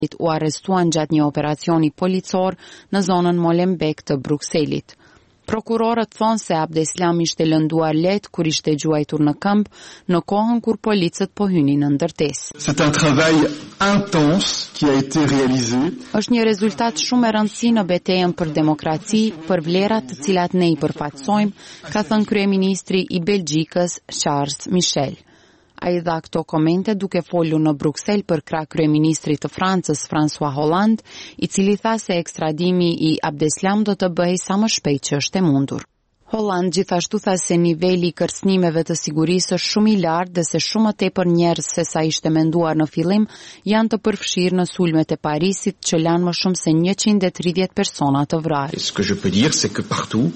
u arrestuan gjatë një operacioni policor në zonën Molenbeek të Brukselit. Prokurorët thonë se Abdeslam ishte lënduar lehtë kur ishte gjuajtur në këmbë në kohën kur policët po hynin në ndërtesë. C'est un travail intense qui a été réalisé. Është një rezultat shumë e rëndësishëm në betejën për demokraci, për vlerat të cilat ne i përfaqësojmë, ka thënë kryeministri i Belgjikës Charles Michel. Ai dha këto komente duke folur në Bruksel për krah kryeministrit të Francës François Hollande, i cili tha se ekstradimi i Abdeslam do të bëhej sa më shpejt që është e mundur. Hollande gjithashtu tha se niveli i kërcënimeve të sigurisë është shumë i lartë dhe se shumë më tepër njerëz se sa ishte menduar në fillim janë të përfshirë në sulmet e Parisit që lanë më shumë se 130 persona të vrarë. Ce que je peux dire c'est que partout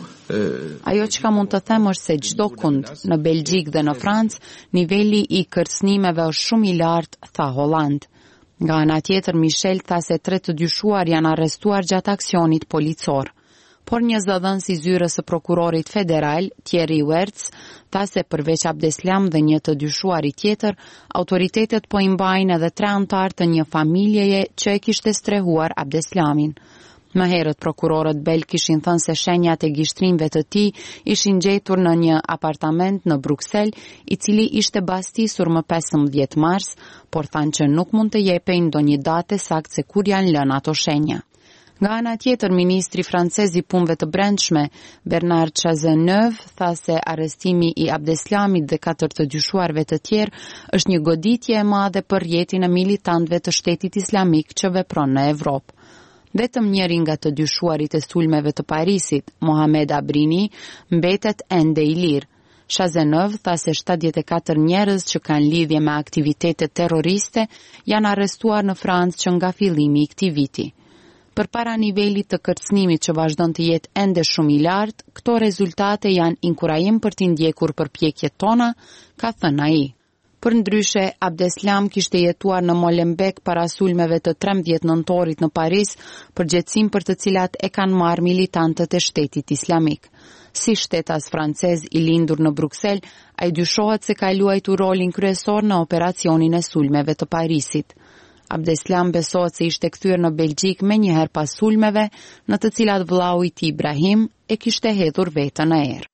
Ajo që ka mund të them është se çdo kund në Belgjik dhe në Francë, niveli i kërcënimeve është shumë i lartë, tha Hollande. Nga ana tjetër, Michel tha se 3 të dyshuar janë arrestuar gjatë aksionit policor. Por një zëdhënës i zyrës së prokurorit federal, Thierry Wertz, tha se përveç Abdeslam dhe një të dyshuari tjetër, autoritetet po i mbajnë edhe 3 anëtar të një familjeje që e kishte strehuar Abdeslamin. Më herët prokurorët belg kishin thënë se shenjat e gishtrimve të tij ishin gjetur në një apartament në Bruksel, i cili ishte bastisur më 15 mars, por thanë që nuk mund të jepejnë ndonjë date saktë se kur janë lënë ato shenja. Nga ana tjetër, ministri francez i punëve të brendshme, Bernard Cazeneuve, tha se arrestimi i Abdeslamit dhe 4 të dyshuarve të tjerë është një goditje e madhe për jetën e militantëve të Shtetit Islamik që vepron në Evropë. Vetëm njëri nga të dyshuarit e sulmeve të Parisit, Mohamed Abrini, mbetet ende i lirë. Cazeneuve tha se 74 njerëz që kanë lidhje me aktivitete terroriste janë arrestuar në Francë që nga fillimi i këtij viti. Përpara nivelit të kërcënimit që vazhdon të jetë ende shumë i lartë, këto rezultate janë inkurajim për t'i ndjekur përpjekjet tona, ka thënë ai. Për ndryshe, Abdeslam kishte jetuar në Molenbeek para sulmeve të 13 nëntorit në Paris, përgjegjësim për të cilat e kanë marrë militantët e Shtetit Islamik. Si shtetas francez i lindur në Bruksel, ai dyshohet se ka luajtur rolin kryesor në operacionin e sulmeve të Parisit. Abdeslam besohet se ishte kthyer në Belgjik menjëherë pas sulmeve, në të cilat vllau i tij Ibrahim e kishte hedhur veten në erë.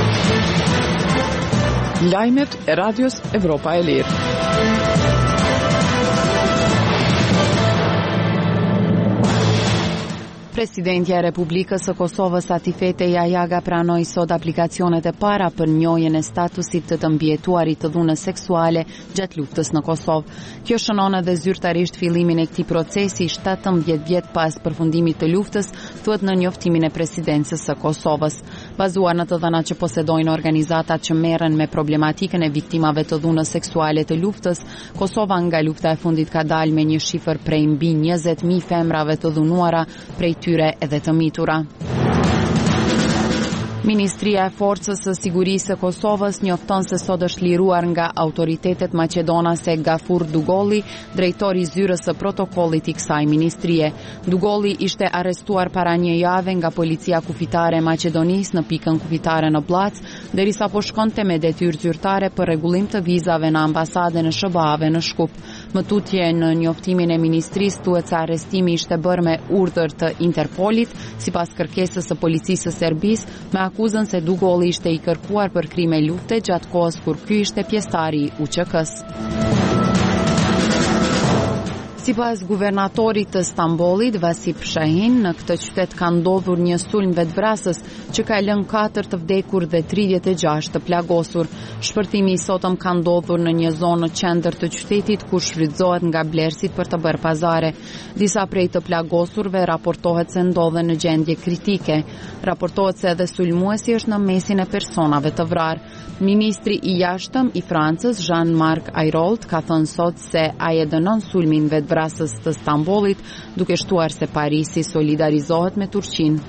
Lajmet e Radios Evropa e Lirë. Presidentja e Republikës së Kosovës Atifete Jajaga pranoi sot aplikacionet e para për njohjen e statusit të mbijetuarit të dhunës seksuale gjatë luftës në Kosovë. Kjo shënon edhe zyrtarisht fillimin e këtij procesi 17 vjet pas përfundimit të luftës, thuhet në njoftimin e presidencës së Kosovës. Bazuar në të dhënat që posedojnë organizatat që merren me problematikën e viktimave të dhunës seksuale të luftës, Kosova nga lufta e fundit ka dalë me një shifër prej mbi 20.000 femrave të dhunuara, prej tyre edhe të mitura. Ministria e Forcës së Sigurisë së Kosovës njofton se sot është liruar nga autoritetet maqedonase Gafur Dugolli, drejtori i zyrës së protokollit i kësaj ministrie. Dugolli ishte arrestuar para një jave nga policia kufitare e Maqedonisë në pikën kufitare në Blac, derisa po shkonte me detyrë zyrtare për rregullim të vizave në ambasadën e SBA-ve në Shkup. Më tutje në njoftimin e ministrisë thuhet se arrestimi ishte bërë me urdhër të Interpolit, sipas kërkesës së policisë së Serbisë, me akuzën se Dugolli ishte i kërkuar për krime lufte gjatë kohës kur ky ishte pjesëtari i UÇK-s. Sipas guvernatorit të Stambollit, Vasip Shahin, në këtë qytet ka ndodhur një sulm vetvrasës që ka lënë 4 të vdekur dhe 36 të plagosur. Shpërtimi i sotëm ka ndodhur në një zonë në qendër të qytetit ku shfrytëzohet nga blerësit për të bërë pazare. Disa prej të plagosurve raportohet se ndodhen në gjendje kritike. Raportohet se edhe sulmuesi është në mesin e personave të vrarë. Ministri i jashtëm i Francës, Jean-Marc Ayrault, ka thënë sot se ai e dënon sulmin vetvrasës të Stambollit, duke shtuar se Parisi solidarizohet me Turqinë.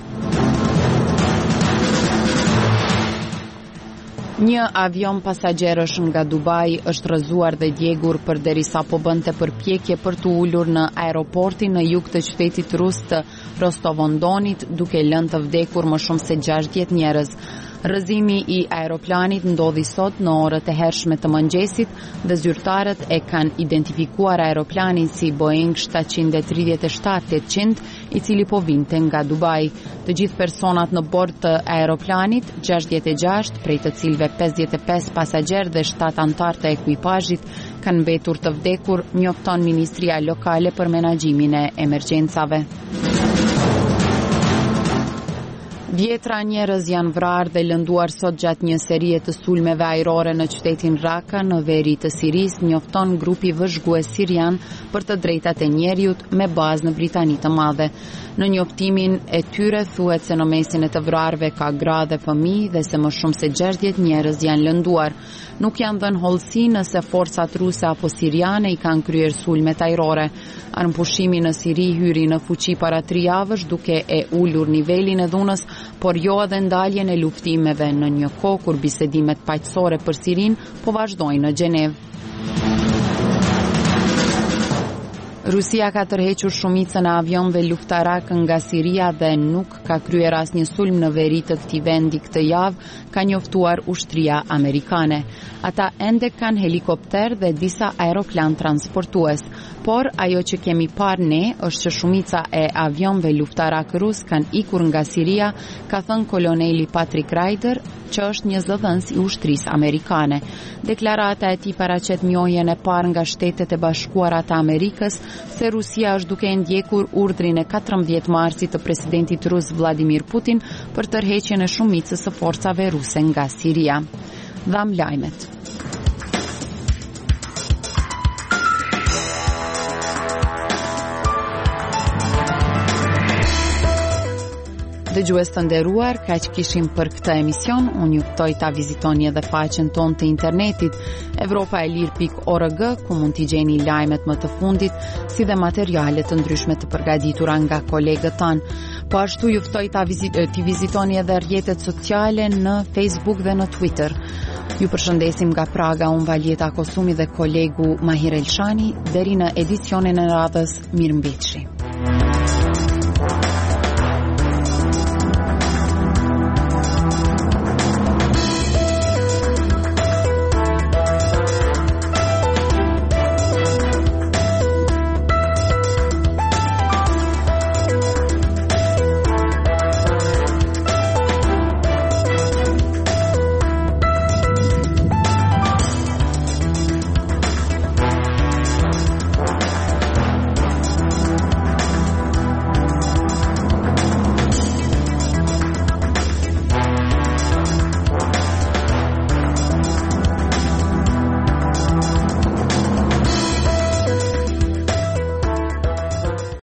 Një avion pasagjerësh nga Dubai është rrëzuar dhe djegur përderisa po bënte përpjekje për të ulur në aeroportin në jug të qytetit rus të Rostov-on-Donit, duke lënë të vdekur më shumë se 60 njerëz. Rrëzimi I aeroplanit ndodhi sot në orët e hershme të mëngjesit dhe zyrtarët e kanë identifikuar aeroplanin si Boeing 737-800, I cili po vinte nga Dubai. Të gjithë personat në bord të aeroplanit, 66, prej të cilëve 55 pasagjerë dhe 7 anëtar të ekuipazhit, kanë mbetur të vdekur, njofton Ministria Lokale për Menaxhimin e Emergjencave. Dhjetra njerëz janë vrarë dhe lënduar sot gjatë një serie të sulmeve ajrore në qytetin Raqqa në veri të Sirisë, njofton grupi vëzhgues sirian për të drejtat e njerëzit me bazë në Britani të Madhe. Në njoftimin e tyre thuhet se në mesin e të vrarëve ka gra dhe fëmijë dhe se më shumë se 60 njerëz janë lënduar. Nuk janë dhënë hollësi nëse forcat ruse apo siriane I kanë kryer sulmet ajrore. Armëpushimi në Siri hyri në fuqi para 3 javësh duke e ulur nivelin e dhunës, por jo edhe ndaljen e luftimeve në një kohë kur bisedimet paqësore për Sirinë po vazhdojnë në Gjenevë. Rusia ka tërhequr shumicën e avionëve luftarak nga Siria dhe nuk ka kryer asnjë sulm në veri të këtij vendi këtë javë, ka njoftuar ushtria amerikane. Ata ende kanë helikopter dhe disa aeroplan transportues, por ajo që kemi parë ne është që shumica e avionëve luftarak rus kanë ikur nga Siria, ka thënë koloneli Patrick Ryder, që është një zëdhënës I ushtrisë amerikane. Deklarata e tij paraqet mjojën e parë nga Shtetet e Bashkuara të Amerikës se Rusia është duke ndjekur urdhrin e 14 marsit të presidentit rus Vladimir Putin për tërheqjen e shumicës së forcave ruse nga Siria. Dham lajmet. Dëgjues të nderuar, kaq kishim për këtë emision. Unë ju ftoj ta vizitoni edhe faqen tonë të internetit europaelir.org, ku mund t'i gjeni lajmet më të fundit, si dhe materiale të ndryshme të përgatitura nga kolegët tanë. Po ashtu ju ftoj t'i vizitoni edhe rrjetet sociale në Facebook dhe në Twitter. Ju përshëndesim nga Praga, unë Valjeta Kosumi dhe kolegu Mahir Elshani, deri në edicionin e radhës, mirëmbëjtje.